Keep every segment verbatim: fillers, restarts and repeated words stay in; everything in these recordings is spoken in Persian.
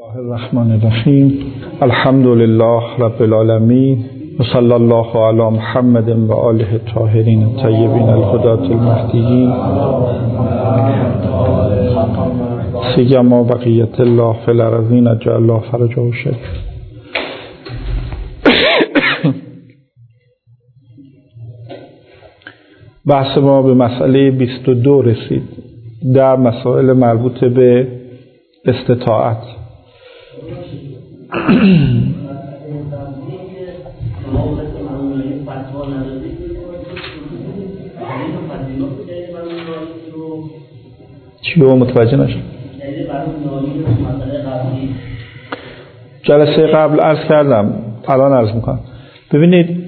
الله الرحمن الرحیم. الحمد لله رب العالمین و صلی الله علی محمد و آله الطاهرین الطیبین الهداة المهدیین سیما بقیت الله فی الارضین اجعل الله فرجه شریف. بحث ما به مسئله بیست و دو رسید در مسائل مربوط به استطاعت. چیو متوجه نشد؟ جلسه قبل عرض کردم، الان عرض میکنم. ببینید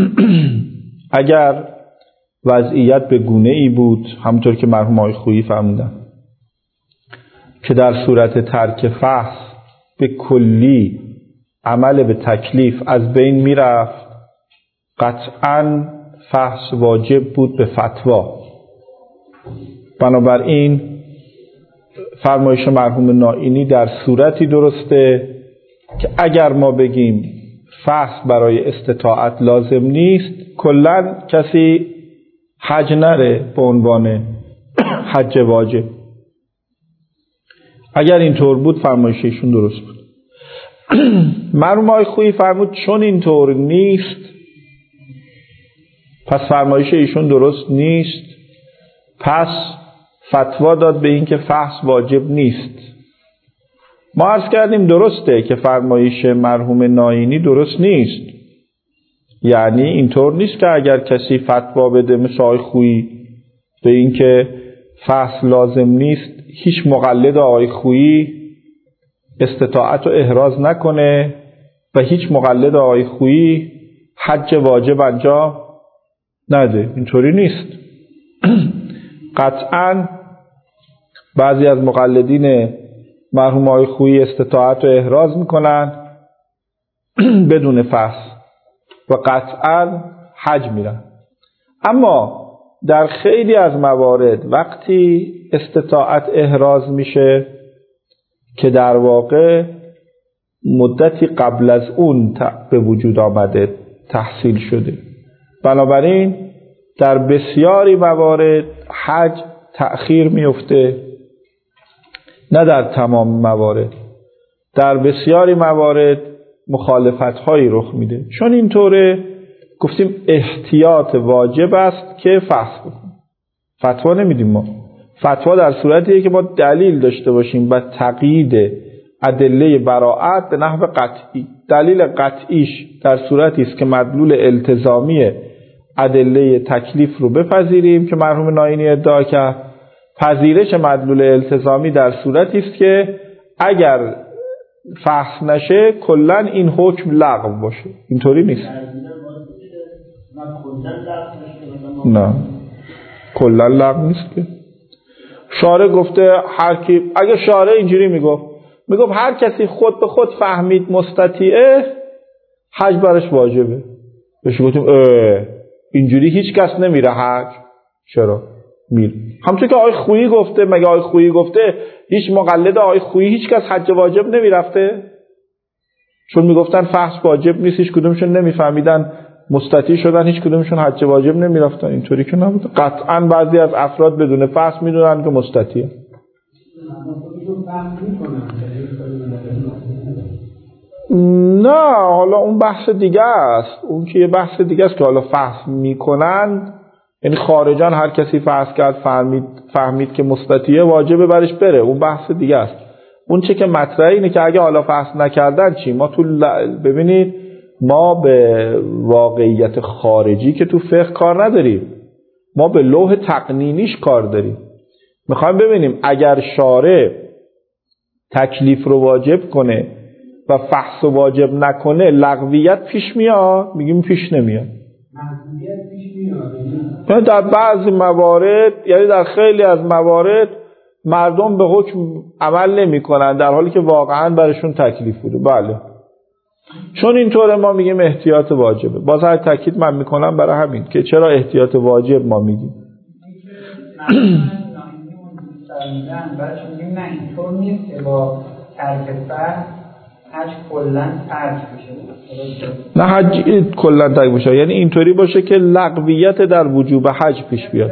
اگر وضعیت به گونه ای بود همونطور که مرحوم آقای خویی فرمودن که در صورت ترک فحص به کلی عمل به تکلیف از بین میرفت، قطعاً فحص واجب بود به فتوا. بنابراین فرمایش مرحوم نائینی در صورتی درسته که اگر ما بگیم فحص برای استطاعت لازم نیست، کلاً کسی حج نره به عنوان حج واجب. اگر اینطور بود فرمایش ایشون درست بود. مرحوم آقای خویی فرمود چون اینطور نیست پس فرمایش ایشون درست نیست، پس فتوا داد به این که فحص واجب نیست. ما عرض کردیم درسته که فرمایش مرحوم نائینی درست نیست، یعنی اینطور نیست که اگر کسی فتوا بده مثل آقای خویی به این که فحص لازم نیست، هیچ مقلد آقای خویی استطاعت رو احراز نکنه و هیچ مقلد آقای خویی حج واجب انجام نده. اینطوری نیست. قطعاً بعضی از مقلدین مرحوم آقای خویی استطاعت رو احراز میکنن بدون فحص و قطعاً حج میرن. اما در خیلی از موارد وقتی استطاعت احراز میشه که در واقع مدتی قبل از اون به وجود آمده، تحصیل شده، بنابراین در بسیاری موارد حج تأخیر میفته، نه در تمام موارد. در بسیاری موارد مخالفت هایی رخ میده. چون اینطوره گفتیم احتیاط واجب است که فحص بکنیم. فتوا نمیدیم ما. فتوا در صورتیه که ما دلیل داشته باشیم و تقیید ادله براءت به نحو قطعی. دلیل قطعیش در صورتی است که مدلول التزامی ادله تکلیف رو بپذیریم که مرحوم نائینی ادعا کرد. پذیرش مدلول التزامی در صورتی است که اگر فحص نشه کلا این حکم لغو باشه. اینطوری نیست. نه کلا لغو نیست که. شارع گفته هر کی، اگه شارع اینجوری میگفت میگفت هر کسی خود به خود فهمید مستطیعه حج برش واجبه، بهش گفتیم اه اینجوری هیچ کس نمیره حج. چرا؟ میره. همونطور که آقای خویی گفته، مگه آقای خویی گفته هیچ مقلد آقای خویی هیچ کس حج واجب نمیرفته؟ چون میگفتن فحص واجب نیست، هیچ کدومشون نمیفهمیدن مستطیع شدن، هیچ کدومشون حج واجب نمیرفتن. اینطوری که نبود. قطعاً بعضی از افراد بدون فحص میدونن که مستطیع. نه حالا اون بحث دیگه است. اون که یه بحث دیگه است که حالا فحص میکنن، یعنی خارجان هر کسی فحص کرد فهمید فهمید که مستطیع واجبه برش بره، اون بحث دیگه است. اون چه که مطرحه اینه که اگه حالا فحص نکردن چی؟ ما تو ل... ببینید ما به واقعیت خارجی که تو فقه کار نداریم، ما به لوح تقنینیش کار داریم. میخوایم ببینیم اگر شارع تکلیف رو واجب کنه و فحص رو واجب نکنه لغویت پیش میاد؟ میگیم پیش نمیاد. یعنی در بعضی موارد، یعنی در خیلی از موارد مردم به حکم عمل نمی کنن در حالی که واقعا برشون تکلیف بوده. بله چون اینطوره ما میگیم احتیاط واجبه. باز هر تاکید من میکنم برای همین که چرا احتیاط واجب ما میگیم. نه اینطور نیست که با ترک فرض حج کلا ترک بشه. نه حج کلا ترک بشه، یعنی اینطوری باشه که لغویت در وجوب حج پیش بیاد.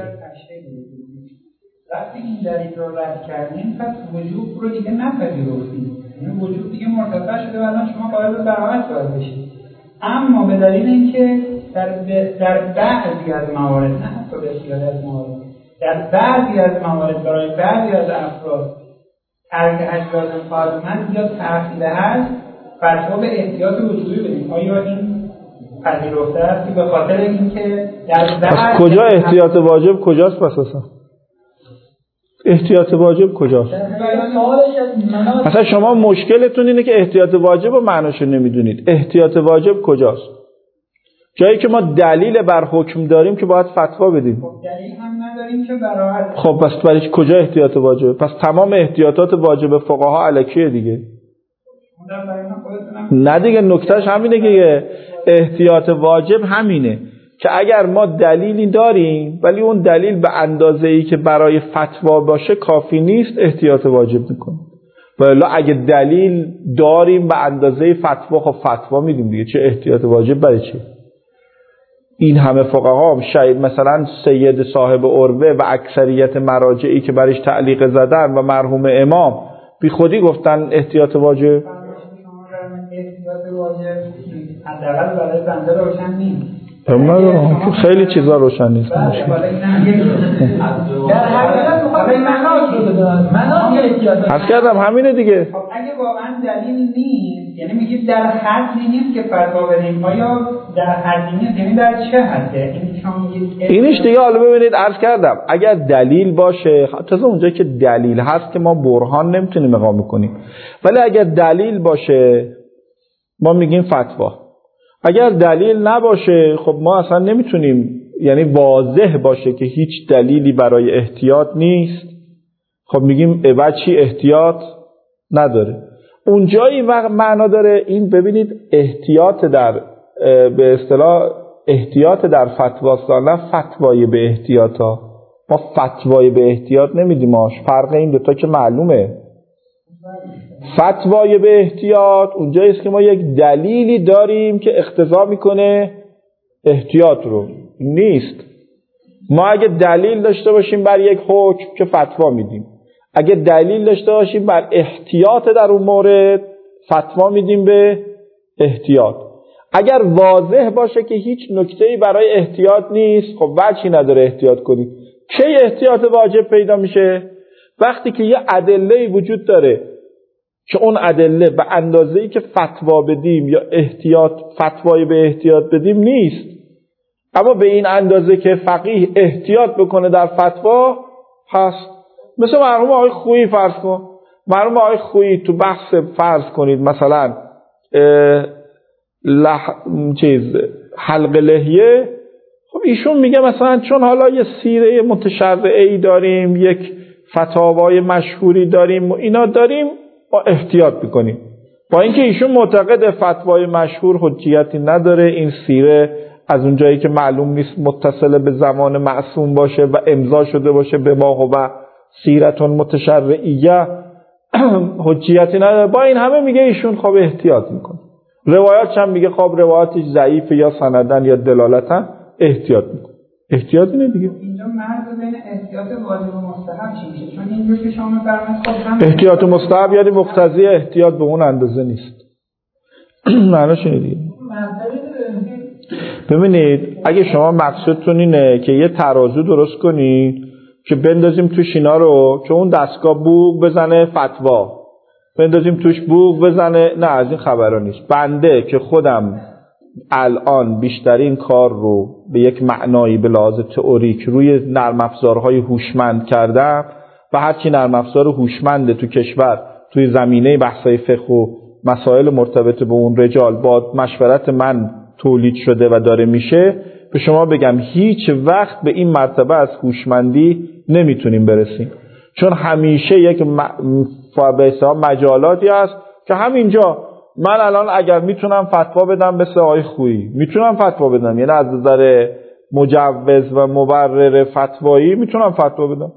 وقتی این دلیل رو رد کردیم پس وجوب رو دیگه نپذیرفتیم، یعنی وجوب دیگه مرتفع شده و الان شما قائل به براءت باید بشید. اما به دلیل اینکه در در بعضی از موارد، نه حتی بسیاری از موارد، در بعضی از موارد برای بعضی از افراد ترک حج لازم خواهد اومد یا تأخیر حج، فتوا به احتیاط وجوبی بدیم. آیا این پذیرفته است که به خاطر اینکه در بعض کجا احتیاط واجب کجاست پس اصلا؟ احتیاط واجب کجاست؟ مثلا شما مشکلتون اینه که احتیاط واجب و معناشو نمیدونید. احتیاط واجب کجاست؟ جایی که ما دلیل بر حکم داریم که باید فتوا بدیم. خب دلیل هم نداریم که براحت. خب پس برای کجا احتیاط واجب؟ پس تمام احتیاطات واجب فقها الکیه دیگه. نه دیگه، نکتهش همینه که احتیاط واجب همینه که اگر ما دلیلی داریم ولی اون دلیل به اندازه‌ای که برای فتوا باشه کافی نیست، احتیاط واجب میکنیم. ولی اگه دلیل داریم به اندازه فتوا، خب فتوا میدیم دیگه، چه احتیاط واجب برای چی؟ این همه فقها شاید مثلا سید صاحب عروه و اکثریت مراجعی که برش تعلیق زدن و مرحوم امام بی خودی گفتن احتیاط واجب. احتیاط واجب حداقل برای بنده روشن نیست. تو خیلی چیزا روشن نیست. در حقیقت میخواد مناش رو بدونن، مناش احتیاط. حس کردم همینه دیگه. خب اگه واقعا دلیل نیست، یعنی میگید در حدی نیست که فتوا بدیم، آیا در حدی نیست یعنی در چه حده؟ این شما میگید اینش دیگه. حالا ببینید عرض کردم اگر دلیل باشه، تازه اونجایی که دلیل هست که ما برهان نمیتونیم اقامه کنیم، ولی اگر دلیل باشه ما میگیم فتوا. اگر دلیل نباشه خب ما اصلا نمیتونیم، یعنی واضح باشه که هیچ دلیلی برای احتیاط نیست، خب میگیم وجهی احتیاط نداره. اونجایی معنا داره این. ببینید احتیاط در به اصطلاح احتیاط در فتواست، نه فتوای به احتیاط ها. ما فتوای به احتیاط نمیدیم هاش. فرق این دوتا که معلومه. فتوای به احتیاط اونجایی است که ما یک دلیلی داریم که اقتضا میکنه احتیاط رو، نیست. ما اگه دلیل داشته باشیم بر یک حکم که فتوا میدیم، اگه دلیل داشته باشیم بر احتیاط در اون مورد، فتوا میدیم به احتیاط. اگر واضح باشه که هیچ نکته‌ای برای احتیاط نیست، خب وجهی نداره احتیاط کنیم. کی احتیاط واجب پیدا میشه؟ وقتی که یه ادله‌ای وجود داره که اون ادله به اندازه‌ای که فتوا بدیم یا احتیاط فتوای به احتیاط بدیم نیست، اما به این اندازه که فقیه احتیاط بکنه در فتوا هست. مثل مرحوم آقای خویی فرض کن. مرحوم آقای خویی تو بحث فرض کنید مثلا لح... چیز حلق لحیه، خب ایشون میگه مثلا چون حالا یه سیره متشرعی داریم، یک فتاوای مشهوری داریم و اینا داریم، با احتیاط میکنیم. با اینکه ایشون معتقد فتوای مشهور حجیتی نداره، این سیره از اون جایی که معلوم نیست متصل به زمان معصوم باشه و امضا شده باشه به ما و سیرتون متشرعیه حجیتی نداره. با این همه میگه ایشون خب احتیاط میکنه. روایات هم میگه خب روایاتش ضعیفه یا سندن یا دلالتن، احتیاط میکنه. احتیاط اینه دیگه. اینجا مرز بین احتیاط واجب و مستحب چی میشه؟ چون اینجوری که شما فرمایید خب هم احتیاط مستحب یعنی مقتضی احتیاط به اون اندازه نیست. معناش اینه دیگه. ببینید اگه شما مقصودتون اینه که یه ترازو درست کنید که بندازیم توش اینا رو که اون دستگاه بوق بزنه فتوا، بندازیم توش بوق بزنه، نه از این خبرها نیست. بنده که خودم الان بیشترین کار رو به یک معنایی به لحاظ تئوریک روی نرم افزارهای هوشمند کردم و هرچی نرم افزار هوشمنده تو کشور توی زمینه بحث‌های فقه و مسائل مرتبط به اون رجال با مشورت من تولید شده و داره میشه، به شما بگم هیچ وقت به این مرتبه از هوشمندی نمیتونیم برسیم. چون همیشه یک م... مجالاتی هست که همینجا من الان اگر میتونم فتوا بدم مثل آقای خویی، میتونم فتوا بدم، یعنی از نظر مجوز و مبرر فتوایی میتونم فتوا بدم.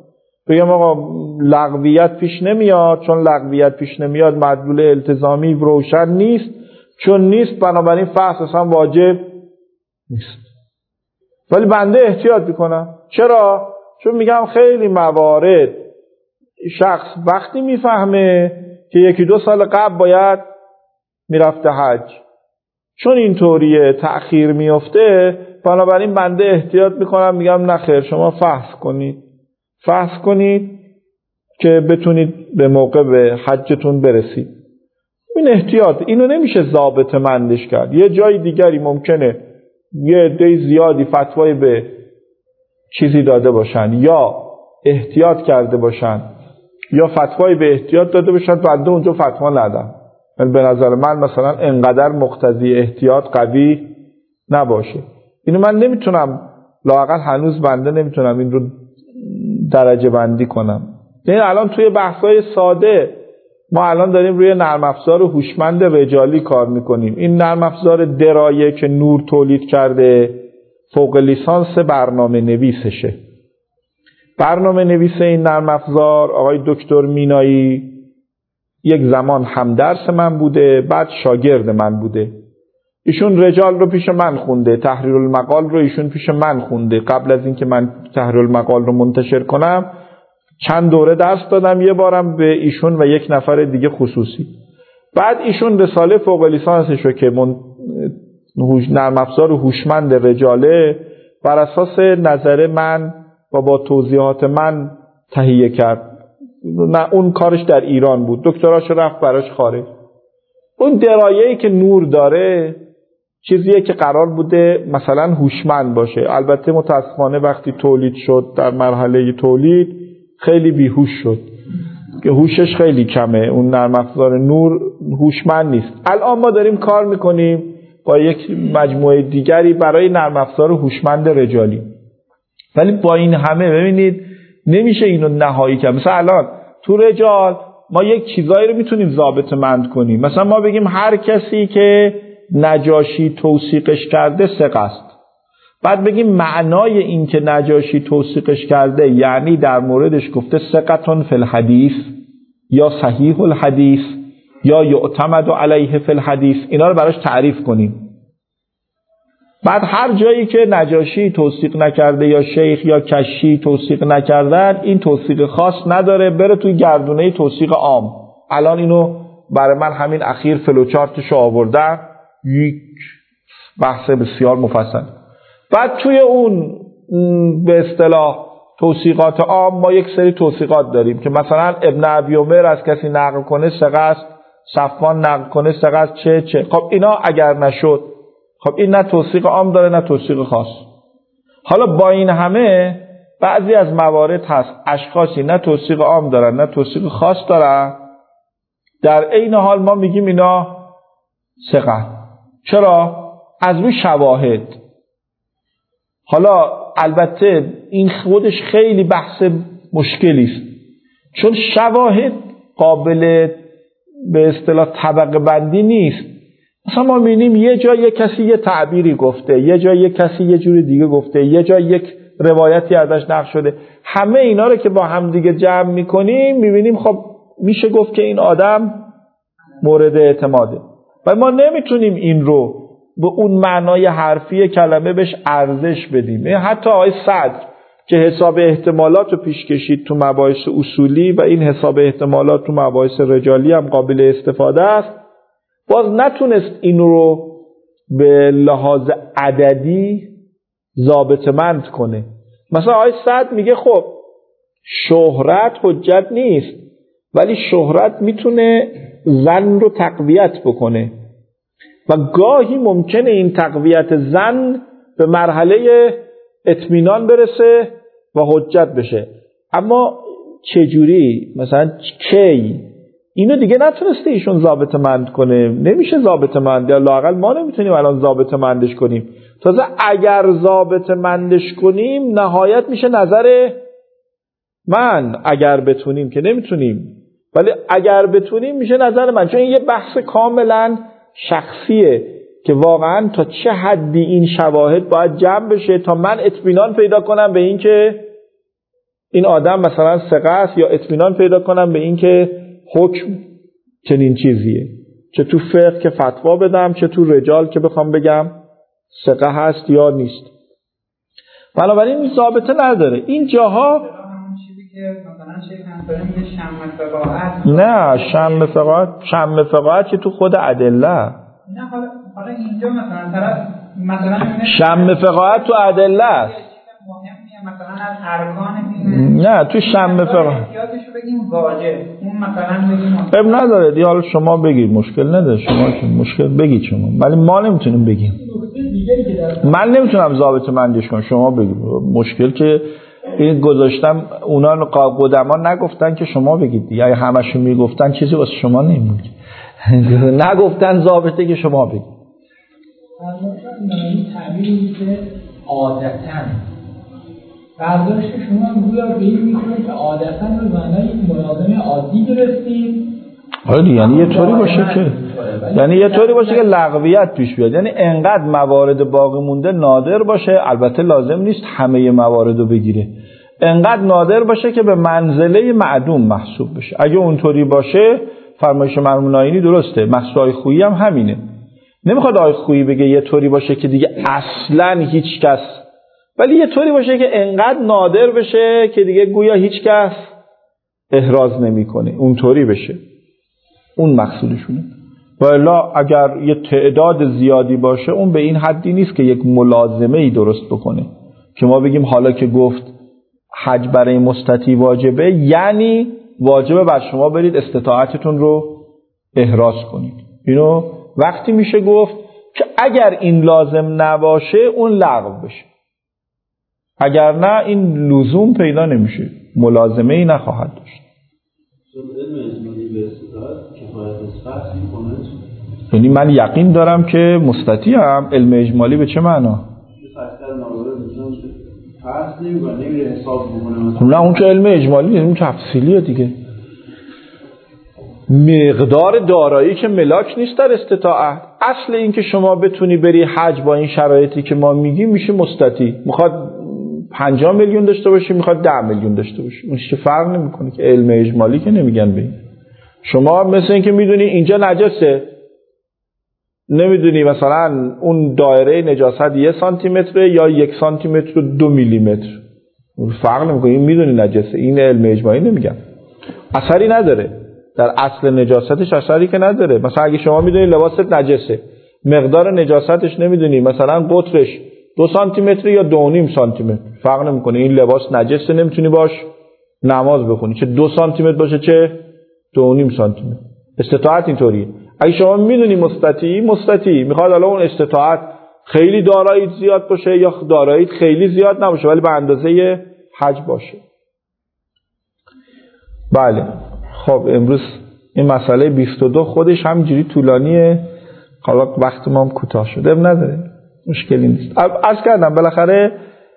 بگم آقا لغویت پیش نمیاد، چون لغویت پیش نمیاد مدلول التزامی روشن نیست، چون نیست بنابراین فحص اصلا واجب نیست. ولی بنده احتیاط میکنم. چرا؟ چون میگم خیلی موارد شخص وقتی میفهمه که یکی دو سال قبل باید میرفته حج، چون اینطوریه تأخیر میفته، بنابراین بنده احتیاط میکنم میگم نخیر شما فحص کنید فحص کنید که بتونید به موقع به حجتون برسید. این احتیاط، اینو نمیشه ضابط مندش کرد. یه جای دیگری ممکنه یه عده زیادی فتوای به چیزی داده باشن یا احتیاط کرده باشن یا فتوای به احتیاط داده باشن، بنده اونجا فتوا ندم. من به نظر من مثلا انقدر مقتضی احتیاط قوی نباشه. اینو من نمیتونم، لااقل هنوز بنده نمیتونم این رو درجه بندی کنم. یعنی الان توی بحث‌های ساده ما الان داریم روی نرم افزار هوشمند رجالی کار میکنیم. این نرم افزار درایه که نور تولید کرده فوق لیسانس برنامه نویسشه. برنامه نویس این نرم افزار آقای دکتر مینایی یک زمان همدرس من بوده، بعد شاگرد من بوده. ایشون رجال رو پیش من خونده، تحریر المقال رو ایشون پیش من خونده. قبل از اینکه من تحریر المقال رو منتشر کنم چند دوره درس دادم، یه بارم به ایشون و یک نفر دیگه خصوصی. بعد ایشون رساله فوق لیسانسش رو که من... نرم افزار هوشمند رجاله بر اساس نظر من و با توضیحات من تهیه کرد. نه اون کارش در ایران بود، دکتراش رفت براش خارج. اون درایه‌ای که نور داره چیزیه که قرار بوده مثلا هوشمند باشه. البته متاسفانه وقتی تولید شد در مرحله تولید خیلی بیهوش شد که هوشش خیلی کمه. اون نرم افزار نور هوشمند نیست. الان ما داریم کار میکنیم با یک مجموعه دیگری برای نرم افزار هوشمند رجالی، ولی با این همه ببینید نمیشه اینو نهایی کرد. مثلا الان تو رجال ما یک چیزایی رو میتونیم ضابطه‌مند کنیم. مثلا ما بگیم هر کسی که نجاشی توثیقش کرده ثقه است. بعد بگیم معنای این که نجاشی توثیقش کرده یعنی در موردش گفته ثقتون فی الحدیث یا صحیح الحدیث یا یعتمد علیه فی الحدیث، اینا رو براش تعریف کنیم. بعد هر جایی که نجاشی توثیق نکرده یا شیخ یا کشی توثیق نکردن این توثیق خاص نداره، بره توی گردونه توثیق عام. الان اینو برای من همین اخیر فلوچارتش رو آوردن، یک بحث بسیار مفصل. بعد توی اون به اصطلاح توثیقات عام ما یک سری توثیقات داریم که مثلا ابن ابی عمر از کسی نقل کنه ثقه است، صفوان نقل کنه ثقه است، چه چه. خب اینا اگر نشد، خب این نه توثیق عام داره نه توثیق خاص. حالا با این همه بعضی از موارد هست اشخاصی نه توثیق عام دارن نه توثیق خاص دارن، در عین حال ما میگیم اینا ثقه. چرا؟ از روی شواهد. حالا البته این خودش خیلی بحث مشکلی است، چون شواهد قابل به اصطلاح طبقه بندی نیست. مثلا ما می‌بینیم یه جا یک کسی یه تعبیری گفته، یه جا یک کسی یه جوری دیگه گفته، یه جا یک روایتی ازش نقل شده. همه اینا رو که با هم دیگه جمع می‌کنیم می‌بینیم خب میشه گفت که این آدم مورد اعتماده. و ما نمیتونیم این رو به اون معنای حرفی کلمه بهش ارزش بدیم. حتی آقای صدر که حساب احتمالات رو پیش کشید تو مباحث اصولی و این حساب احتمالات تو مباحث رجالی هم قابل استفاده است، باز نتونست این رو به لحاظ عددی ضابطه‌مند کنه. مثلا آقای صدر میگه خب شهرت حجت نیست، ولی شهرت میتونه ظن رو تقویت بکنه و گاهی ممکنه این تقویت ظن به مرحله اطمینان برسه و حجت بشه. اما چجوری؟ مثلا کی؟ اینو دیگه نتونسته ایشون ضابطه‌مند کنه. نمیشه ضابطه‌مند، یا لااقل ما نمیتونیم الان ضابطه‌مندش کنیم. تازه اگر ضابطه‌مندش کنیم نهایت میشه نظر من، اگر بتونیم که نمیتونیم، ولی اگر بتونیم میشه نظر من، چون این یه بحث کاملا شخصیه که واقعا تا چه حدی این شواهد باید جمع بشه تا من اطمینان پیدا کنم به این که این آدم مثلا ثقه است یا اطمینان پیدا کنم به این که حکم چنین چیزیه، چه تو فقه که فتوا بدم، چه تو رجال که بخوام بگم ثقه هست یا نیست. بنابراین این ضابطه نداره. این جاها نه شم فقاهت شم فقاهت که تو خود ادله نه. حالا حالا اینجا مثلا طرف مثلا شم فقاهت تو ادله است، مثلا از ارکان نه تو شم فقاهت احتیاطشو بگیم واجب، اون مثلا بگیم اب نداره دی. حالا شما بگید، مشکل نداره، شما که مشکل بگید شما، ولی ما نمیتونیم بگیم. من نمیتونم ضابط مندیش کنم، شما بگید. مشکل که این گذاشتم اونا قدما نگفتن که شما بگید دیگه. اگه همشون میگفتن چیزی واسه شما نمیمونه. نگفتن ضابطه که شما بگید. این تعبیری که عادتاً برداشت شما گویا به این میکنه که عادتاً به معنای ملازمه عادی گرفتیم. آره یعنی یه طوری باشه که یعنی یه طوری باشه که لغویت پیش بیاد، یعنی انقدر موارد باقی مونده نادر باشه، البته لازم نیست همه موارد رو بگیره، انقدر نادر باشه که به منزله معدوم محسوب بشه. اگه اونطوری باشه فرمایش مرحوم ناینی درسته. مقصود آقای خویی هم همینه. نمیخواد آقای خویی بگه یه طوری باشه که دیگه اصلاً هیچ کس، ولی یه طوری باشه که انقدر نادر بشه که دیگه گویا هیچ کس احراز نمیکنه، اونطوری بشه. اون مقصودشونه. و الا اگر یه تعداد زیادی باشه اون به این حدی نیست که یک ملازمه ای درست بکنه که ما بگیم حالا که گفت حج برای مستطیع واجبه یعنی واجبه بر شما برید استطاعتتون رو احراز کنید. اینو وقتی میشه گفت که اگر این لازم نباشه اون لغو بشه، اگر نه این لزوم پیدا نمیشه، ملازمه ای نخواهد داشت. یعنی من یقین دارم که مستطیع هم. علم اجمالی به چه معنا؟ نه اون که علم اجمالی اون تفصیلیه دیگه. مقدار دارایی که ملاک نیست در استطاعت. اصل این که شما بتونی بری حج با این شرایطی که ما میگیم میشه مستطیع. میخواد پنجاه میلیون داشته باشی، میخواد ده میلیون داشته باشی، اون چه فرق نمیکنه که علم اجمالی که نمیگن به این. شما مثل این که میدونی اینجا نجسه، نمیدونی مثلا اون دایره نجاست یه سانتی متره یا یک سانتی متر و دو میلی متر، فرق نمیکنه، این میدونی نجسه. این علم اجمالی نمیگن، اثری نداره در اصل نجاستش، اثری که نداره. مثلا اگه شما میدونی لباست نجسه، مقدار نجاستش نمیدونی مثلا قطرش دو سانتی متر یا دو و نیم سانتی متر، فرق نمیکنه، این لباس نجسه، نمیتونی باش نماز بخونی، چه دو سانتی متر باشه چه دو و نیم سانتی متر. استطاعت اینطوریه. اگه شما میدونی مستطیع مستطیع میخواد حالا اون استطاعت خیلی داراییت زیاد باشه یا داراییت خیلی زیاد نباشه ولی به اندازه حج باشه. بله خب امروز این مسئله بیست و دو خودش همینجوری طولانیه، حالا وقت ما هم کوتاه شده، اب نداره، مشکلی نیست. عرض کردم بالاخره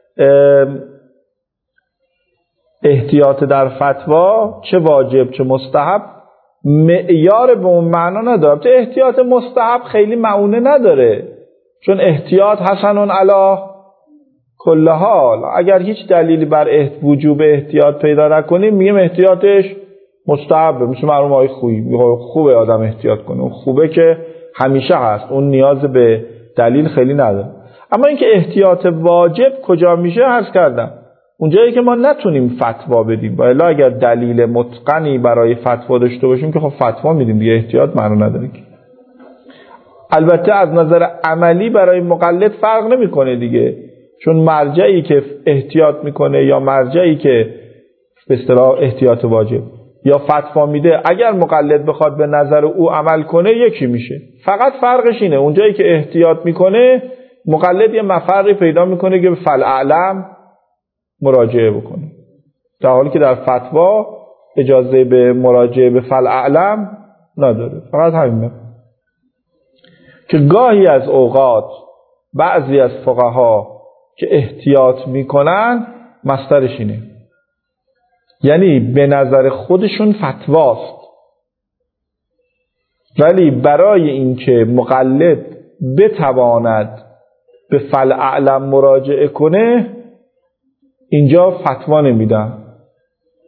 احتیاط در فتوا چه واجب چه مستحب معیار به اون معنا نداره. تو احتیاط مستحب خیلی معونه نداره، چون احتیاط حسنون علی کل حال. اگر هیچ دلیلی بر احت... وجوب احتیاط پیدا نکنیم میگیم احتیاطش مستحبه. مثل مرحوم آقای خویی خوبه آدم احتیاط کنه، اون خوبه که همیشه هست، اون نیاز به دلیل خیلی نداره. اما اینکه احتیاط واجب کجا میشه عرض کردم اونجایی که ما نتونیم فتوا بدیم، و الا اگر دلیل متقنی برای فتوا داشته باشیم که خب فتوا میدیم دیگه، احتیاط معنا نداره که. البته از نظر عملی برای مقلد فرق نمیکنه دیگه، چون مرجعی که احتیاط میکنه یا مرجعی که به اصطلاح احتیاط واجب یا فتوا میده، اگر مقلد بخواد به نظر او عمل کنه یکی میشه. فقط فرقش اینه اونجایی که احتیاط میکنه مقلد یه مفری پیدا میکنه که به فالاعلم مراجعه بکنه، در حالی که در فتوا اجازه به مراجعه به فالاعلم نداره. فقط همین که گاهی از اوقات بعضی از فقها که احتیاط میکنن مصدرش اینه، یعنی به نظر خودشون فتواست، ولی برای اینکه مقلد بتواند به فالاعلم مراجعه کنه اینجا فتوا نمیدن،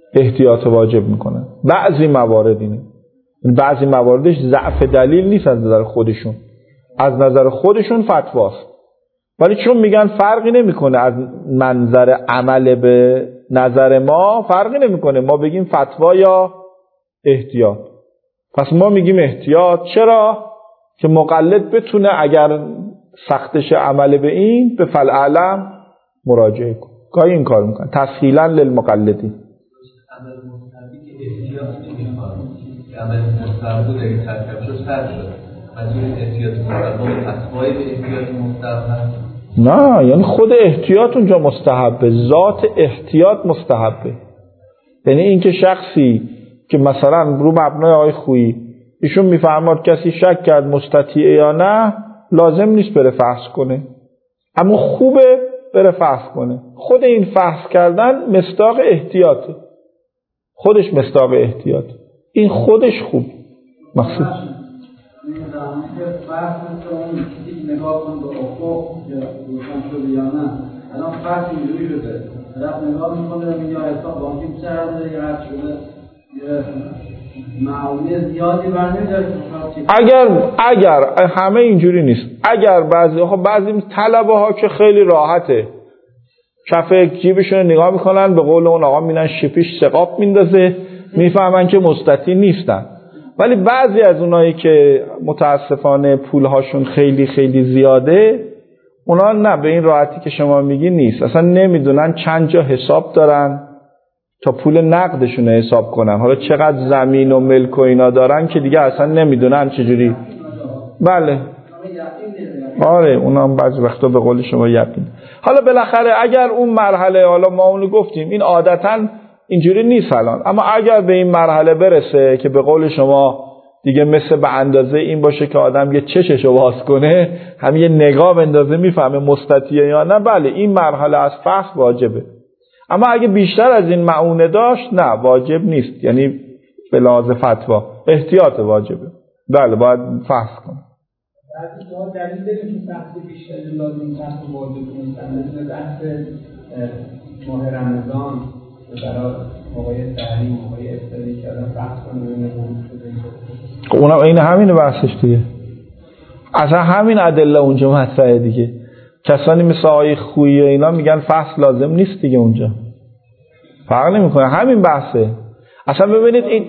احتیاط واجب میکنن. بعضی موارد اینه، بعضی مواردش ضعف دلیل نیست از نظر خودشون، از نظر خودشون فتواست، ولی چون میگن فرقی نمیکنه از منظر عمل به نظر ما فرقی نمیکنه، ما بگیم فتوا یا احتیاط. پس ما میگیم احتیاط. چرا؟ که مقلد بتونه اگر سختش عمل به این به فالعلم مراجعه کنه. گاهی این کار میکنن تسهیلا للمقلدین. عمل مستحبی که احتیاط نمیخواد، عمل مستحبی اگه ترکب شد فرق شد، منظور احتیاط مستحبی فتوای به احتیاط مستحب؟ نه، یعنی خود احتیاط اونجا مستحبه، ذات احتیاط مستحبه. یعنی اینکه شخصی که مثلا رو مبنای آقای خویی ایشون میفرماد کسی شک کرد مستطیعه یا نه، لازم نیست بره فحص کنه، اما خوبه بره فحص کنه. خود این فحص کردن مصداق احتیاطه، خودش مصداق احتیاطه، این خودش خوب مقصود. می‌دونم که فرض کنیم که نگاه کن به افق که روشن شده یا نه. الان فرض اینجوری شده، طرف نگاه می‌کنه میگه حساب بانکی چقدر یا هر شده معاونه زیادی برمی‌داره. اگر اگر همه اینجوری نیست، اگر بعضی ها بعضی طلبه ها که خیلی راحته کف جیبشون نگاه میکنن، به قول اون آقا میرن شپیش ثقاب میندازه، میفهمن که مستطیع نیستن. ولی بعضی از اونایی که متاسفانه پولهاشون خیلی خیلی زیاده، اونا نه به این راحتی که شما میگی نیست، اصلا نمیدونن چند جا حساب دارن تا پول نقدشون حساب کنن، حالا چقدر زمین و ملک و اینا دارن که دیگه اصلا نمیدونن چجوری. بله آره اونا هم بعضی وقتا به قول شما یقین. حالا بالاخره اگر اون مرحله، حالا ما اونو گفتیم این عادتاً اینجوری نیست الان، اما اگر به این مرحله برسه که به قول شما دیگه مثل به اندازه این باشه که آدم یه چششو باز کنه، هم یه نگاه بندازه میفهمه مستطیعه یا نه، بله این مرحله از فحص واجبه. اما اگه بیشتر از این معونه داشت نه واجب نیست، یعنی به لحاظ فتوا احتیاط واجبه، بله باید فحص کنه. بعضی جاها دلیل داریم که فحص بیشتر لازم فحص واجب نیست، مثل بحث ماه رمضان برای موقع تحریم موقع افطاری کردن فحص کنه نمونه شده. اونم این همین بحثش دیگه، اصلا همین ادله اونجا مطرحه دیگه. کسانی مثل آقای خویی اینا میگن فحص لازم نیست دیگه، اونجا فرق نمیکنه، همین بحثه. اصلا ببینید این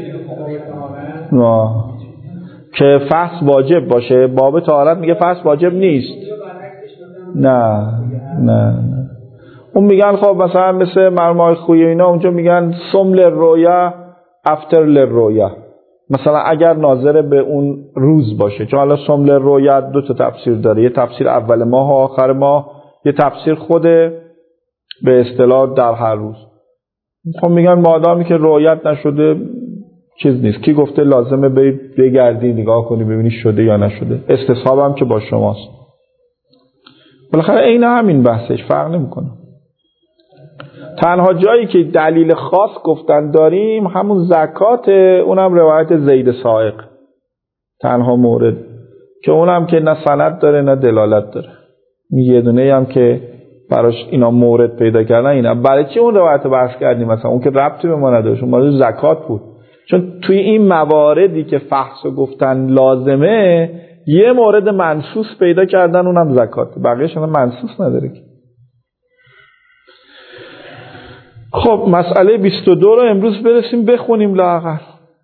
نه که فحص واجب باشه، باب طهارت میگه فحص واجب نیست. نه نه نه اون میگن خب مثلا مثل مرحوم آقای خویی اینا اونجا میگن صم للرؤیا افطر للرؤیا، مثلا اگر ناظر به اون روز باشه، چون حالا صم للرؤیا دو تا تفسیر داره، یه تفسیر اول ماه و آخر ماه، یه تفسیر خود به اصطلاح در هر روز. خب میگن مادامی که رؤیت نشده چیز نیست. کی گفته لازمه برید بگردی نگاه کنی ببینی شده یا نشده؟ استصحاب هم که با شماست. بالاخره عین همین بحثش، فرق نمیکنه. تنها جایی که دلیل خاص گفتن داریم همون زکات، اونم روایت زید سائق، تنها مورد که اونم که نه سند داره نه دلالت داره، یه دونه هم که براش اینا مورد پیدا کردن اینا. برای چی اون روایت بحث کردیم؟ مثلا اون که ربطی به ما نداشت، اون موضوع زکات بود، چون توی این مواردی که فحص گفتن لازمه یه مورد منصوص پیدا کردن، اونم زکات، بقیه‌ش اصلا منصوص نداره. خب مسئله بیست و دو رو امروز برسیم بخونیم لااقل.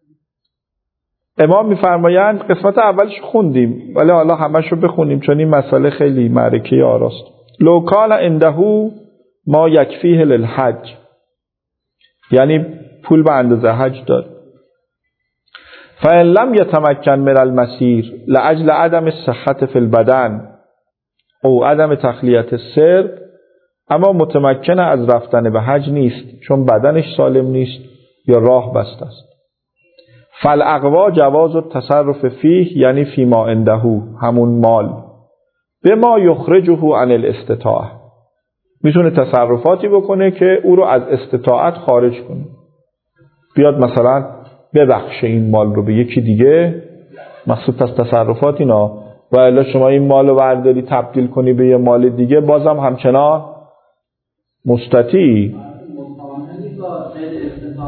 امام میفرمایند قسمت اولش خوندیم ولی حالا همش رو بخونیم چون این مسئله خیلی معرکه آراست. لو کان عنده ما یکفیه للحج، یعنی پول به اندازه حج داد. فإن لم يتمكن من المسير لأجل عدم الصحة في البدن او عدم تخلیة السر، اما متمکن از رفتن به حج نیست چون بدنش سالم نیست یا راه بسته است. فالاقوا جواز التصرف فیه، یعنی فیما عنده، همون مال، به ما یخرجه عن الاستطاعه، میتونه تصرفاتی بکنه که او رو از استطاعت خارج کنه. بیاد مثلا ببخشه این مال رو به یکی دیگه، مقصود از تصرفات اینا، و الا شما این مال رو برداری تبدیل کنی به یه مال دیگه بازم همچنان مستطیعی.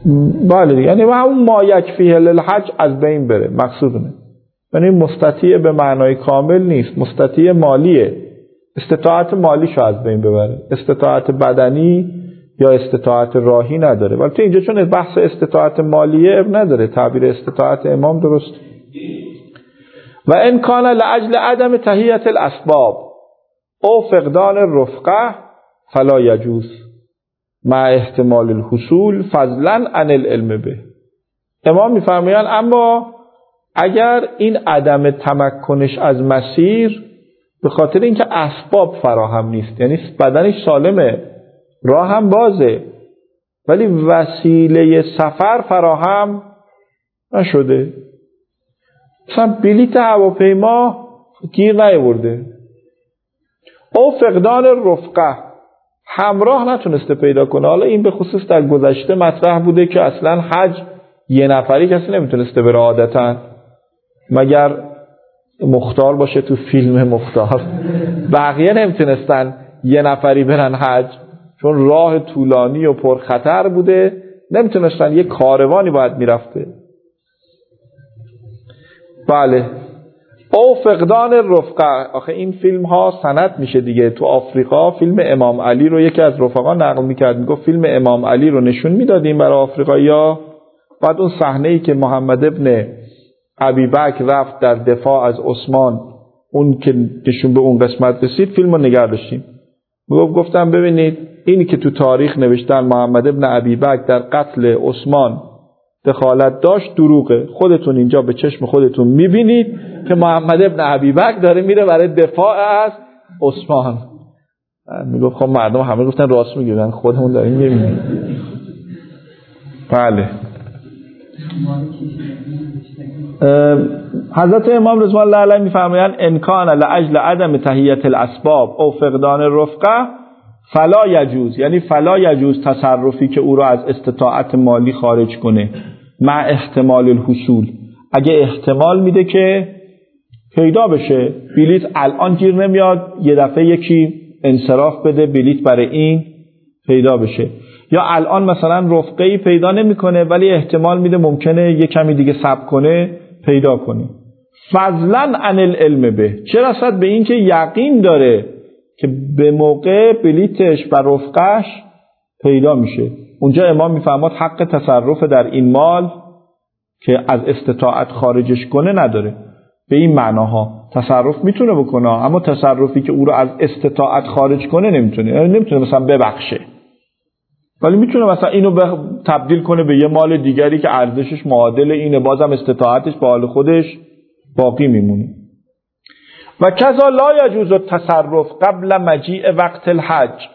بله یعنی همون ما یکفیه للحج از بین بره، مقصودونه. یعنی مستطیع به معنای کامل نیست، مستطیع مالیه، استطاعت مالیشو از بین ببره، استطاعت بدنی یا استطاعت راهی نداره. ولی تو اینجا چون بحث استطاعت مالیه اب نداره، تعبیر استطاعت امام درست. و ان کان لاجل عدم تهیه الاسباب او فقدان الرفقه فلا یجوز مع احتمال الحصول فضلا عن العلم به. امام میفرمایند اما اگر این عدم تمکنش از مسیر به خاطر اینکه اسباب فراهم نیست، یعنی بدنش سالمه، راه هم بازه، ولی وسیله سفر فراهم نشده، مثلا بلیط هواپیما گیر نیاورده، او فقدان رفقه، همراه نتونسته پیدا کنه. حالا این به خصوص در گذشته مطرح بوده که اصلا حج یه نفری کسی نمیتونسته بره عادتا، مگر مختار باشه تو فیلم مختار، بقیه نمیتونستن یه نفری برن حج چون راه طولانی و پرخطر بوده، نمیتونستن، یه کاروانی باید میرفته. بله او فقدان رفقه. آخه این فیلم ها سند میشه دیگه. تو آفریقا فیلم امام علی رو یکی از رفقا نقل میکرد، میگفت فیلم امام علی رو نشون میدادیم برای آفریقایی‌ها، بعد اون صحنه‌ای که محمد ابن ابی بکر رفت در دفاع از عثمان، اون که نشون به اون قسمت رسید، فیلم رو نگه داشتیم. میگفت گفتم ببینید اینی که تو تاریخ نوشتن محمد ابن ابی بکر در قتل عثمان دخالت داشت دروغه، خودتون اینجا به چشم خودتون میبینید که محمد ابن ابی بکر داره میره برای دفاع از عثمان. میگفت خب مردم همه گفتن راست میگن، خودمون داریم میبینیم. بله حضرت امام رضوان الله علیه میفرمایند ان کان لاجل عدم تهیه الاسباب او فقدان الرفقه فلا یجوز، یعنی فلا یجوز تصرفی که او را از استطاعت مالی خارج کنه، مع احتمال الحصول، اگه احتمال میده که پیدا بشه. بلیط الان گیر نمیاد، یه دفعه یکی انصراف بده بلیط برای این پیدا بشه، یا الان مثلا رفقه‌ای پیدا نمیکنه ولی احتمال میده ممکنه یه کمی دیگه صبر کنه پیدا کنه. فضلا عن العلم به، چه رسد به این که یقین داره که به موقع بلیتش و رفقش پیدا میشه. اونجا امام میفرماد حق تصرف در این مال که از استطاعت خارجش کنه نداره. به این معناها تصرف میتونه بکنه، اما تصرفی که او رو از استطاعت خارج کنه نمیتونه. یعنی نمیتونه مثلا ببخشه، ولی میتونه مثلا اینو تبدیل کنه به یه مال دیگری که ارزشش معادل اینه، بازم استطاعتش به حال خودش باقی میمونه. و کذا لا یجوز التصرف قبل مجیء وقت الحج،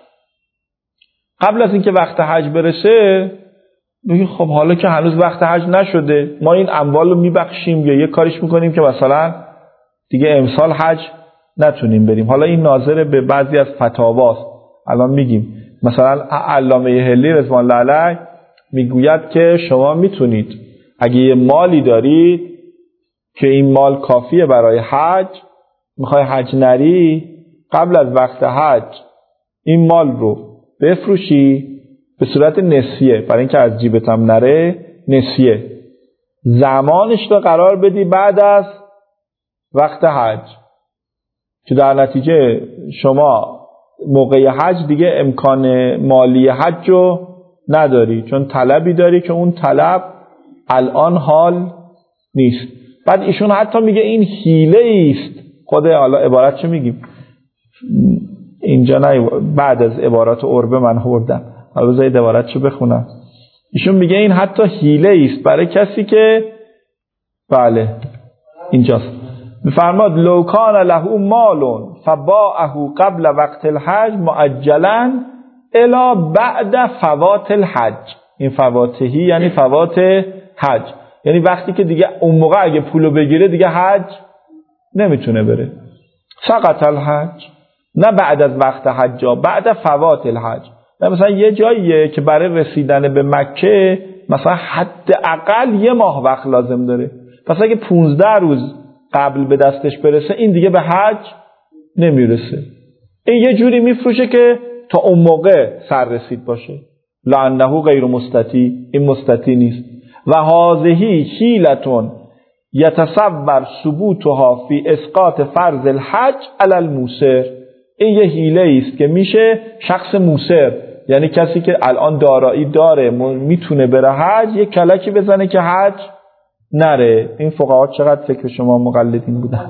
قبل از اینکه وقت حج برسه میگه خب حالا که هنوز وقت حج نشده ما این اموال رو میبخشیم یا یه کاریش میکنیم که مثلا دیگه امسال حج نتونیم بریم. حالا این ناظر به بعضی از فتاواست، الان میگیم مثلا علامه حلی رضوان الله علیه میگوید که شما میتونید اگه یه مالی دارید که این مال کافیه برای حج، میخوای حج نری، قبل از وقت حج این مال رو بفروشی به صورت نسیه، برای اینکه از جیبت هم نره، نسیه، زمانش رو قرار بدی بعد از وقت حج، که در نتیجه شما موقع حج دیگه امکان مالی حج رو نداری، چون طلبی داری که اون طلب الان حال نیست. بعد ایشون حتی میگه این حیله است. خود حالا عبارت چه میگیم اینجا، نه بعد از عبارات عربه من خوردم، حالا زاید عبارت چه بخونم. ایشون میگه این حتی حیله است برای کسی که بله اینجاست، میفرماد لو کان له مال فباعه قبل وقت الحج معجلا الی بعد فوات الحج. این فواتهی یعنی فوات حج، یعنی وقتی که دیگه اون موقع اگه پولو بگیره دیگه حج نمیتونه بره. سقط الحج، نه بعد از وقت حج، بعد فوات الحج. مثلا یه جاییه که برای رسیدن به مکه مثلا حداقل یه ماه وقت لازم داره، پس اگه پونزده روز قبل به دستش برسه این دیگه به حج نمیرسه. این یه جوری میفروشه که تا اون موقع سر رسید باشه. لانه غیر مستطیع، این مستطیع نیست. و هذه حیلتون یتصور ثبوتها فی اسقاط فرض الحج علی الموسر. این یه حیله است که میشه شخص موسر، یعنی کسی که الان دارایی داره میتونه بره حج، یه کلکی بزنه که حج نره. این فقها چقدر فکر شما مقلدین بودن؟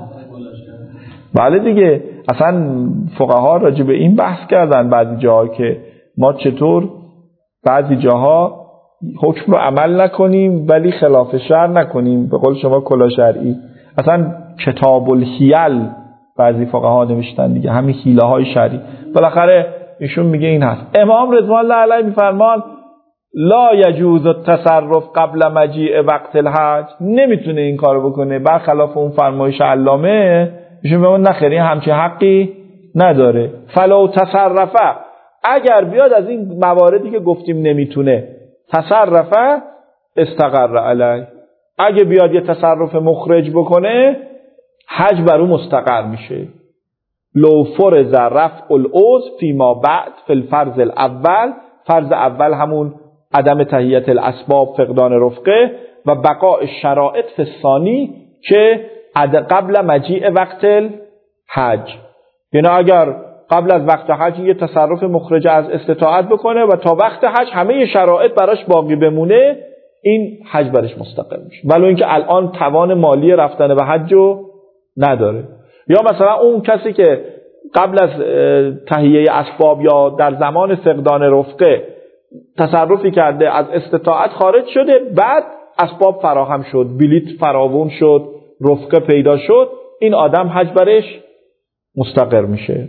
بله دیگه، اصلا فقها راجع به این بحث کردن بعضی جاها که ما چطور بعضی جاها حکم رو عمل نکنیم ولی خلاف شرع نکنیم، به قول شما کلا شرعی. اصلا کتاب الحیل بعضی فقها نوشتن دیگه، همین حیله های شرعی. بالاخره ایشون میگه این هست. امام رضوان الله علیه میفرمان لا یجوز التصرف قبل مجیء وقت الحج، نمیتونه این کارو بکنه، برخلاف اون فرمایش علامه. ایشون میگه نخیر، این همچین حقی نداره. فلو تصرفه، اگر بیاد از این مواردی که گفتیم نمیتونه، تصرفه استقر علیه، اگه بیاد یه تصرف مخرج بکنه حج بر اون مستقر میشه. لو فرض رفع العضو فیما بعد فی الفرض الاول، فرض اول همون عدم تهیت الاسباب، فقدان رفقه، و بقاء شرائط فی الثانی که قبل مجیء وقت الحج. یعنی اگر قبل از وقت حج یه تصرف مخرج از استطاعت بکنه و تا وقت حج همه شرایط براش باقی بمونه، این حج برش مستقر میشه، ولو اینکه الان توان مالی رفتن به حج رو نداره. یا مثلا اون کسی که قبل از تهیه اسباب یا در زمان فقدان رفقه تصرفی کرده، از استطاعت خارج شده، بعد اسباب فراهم شد، بلیط فراوون شد، رفقه پیدا شد، این آدم حج برش مستقر میشه.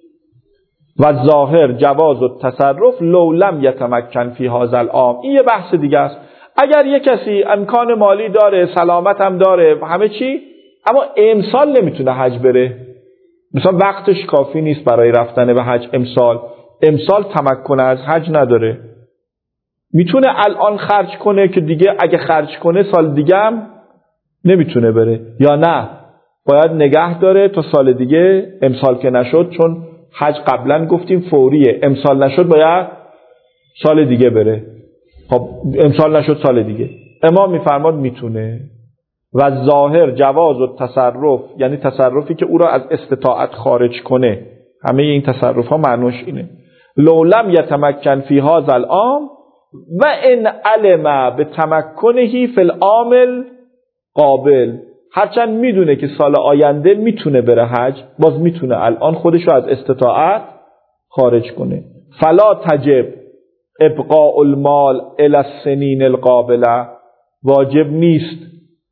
و ظاهر جواز التصرف لو لم یتمکن فی هذا العام. این یه بحث دیگه است. اگر یه کسی امکان مالی داره، سلامت هم داره، همه چی، اما امسال نمیتونه حج بره، مثلا وقتش کافی نیست برای رفتن به حج، امسال امسال تمکن از حج نداره، میتونه الان خرج کنه که دیگه اگه خرج کنه سال دیگه هم نمیتونه بره، یا نه باید نگه داره تا سال دیگه، امسال که نشد، چون حج قبلا گفتیم فوریه، امسال نشد باید سال دیگه بره، خب امسال نشد سال دیگه. امام میفرماد میتونه. و ظاهر جواز التصرف، یعنی تصرفی که او را از استطاعت خارج کنه، همه این تصرف ها معنوش اینه. لو لم یتمکن فی هذا العام و ان علم به تمکنه فی العام القابل، هرچند میدونه که سال آینده میتونه بره حج، باز میتونه الان خودش رو از استطاعت خارج کنه. فلا تجب ابقاء المال الی السنین القابله، واجب نیست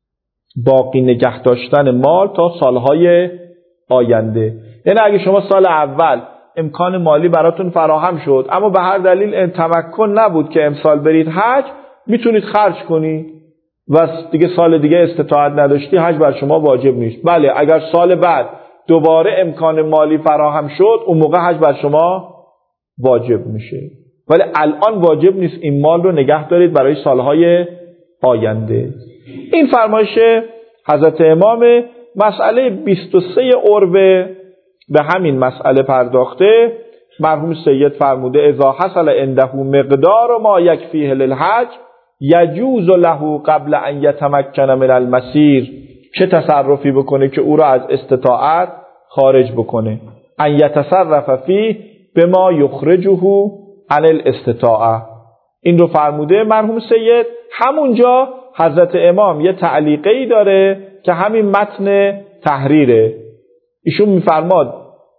باقی نگه داشتن مال تا سالهای آینده. یعنی اگه شما سال اول امکان مالی براتون فراهم شد اما به هر دلیل تمکن نبود که امسال برید حج، میتونید خرج کنید و دیگه سال دیگه استطاعت نداشتی، حج بر شما واجب نیست. بله اگر سال بعد دوباره امکان مالی فراهم شد، اون موقع حج بر شما واجب میشه، ولی الان واجب نیست این مال رو نگه دارید برای سالهای آینده. این فرمایش حضرت امام. مسئله بیست و سه عربه به همین مسئله پرداخته. مرحوم سید فرموده اذا حصل عنده مقدار ما یکفیه للحج یجوز له قبل ان یتمکن من المسیر، چه تصرفی بکنه که او را از استطاعت خارج بکنه. ان یتصرف فی بما یخرجه عن الاستطاعه، این رو فرموده مرحوم سید. همونجا حضرت امام یه تعلیقی داره که همین متن تحریره. ایشون میفرماد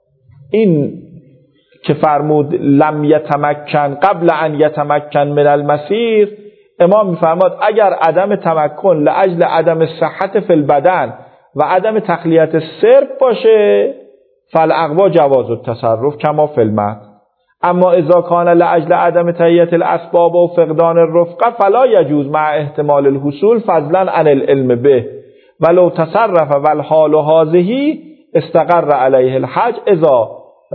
این که فرمود لم یتمکن قبل ان یتمکن من المسیر، امام میفرماد اگر عدم تمکن لاجل عدم صحت فی البدن و عدم تخلیت صرف باشه، فالاقوا جواز التصرف کما فی المتن. اما اذا کان لاجل عدم تهیت الاسباب و فقدان الرفقه فلا یجوز مع احتمال الحصول فضلا عن العلم به ولو تصرف والحال هذه استقر علیه الحج اذا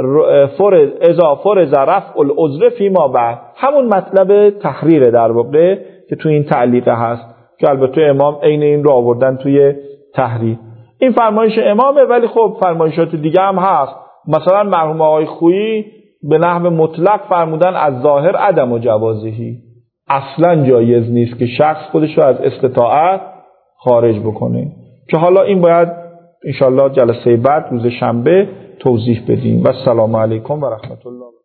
فرض اذا فرض رفع العذر فيما بعد. همون مطلب تحریر در واقع که تو این تعلیقه هست که البته امام عین این رو آوردن توی تحریر. این فرمایش امامه، ولی خب فرمایشات دیگه هم هست. مثلا مرحوم آقای خویی به نحو مطلق فرمودن از ظاهر عدم و جوازهی، اصلا جایز نیست که شخص خودش رو از استطاعت خارج بکنه، که حالا این باید انشالله جلسه بعد روز شنبه توضیح بدیم. و السلام علیکم و رحمت الله.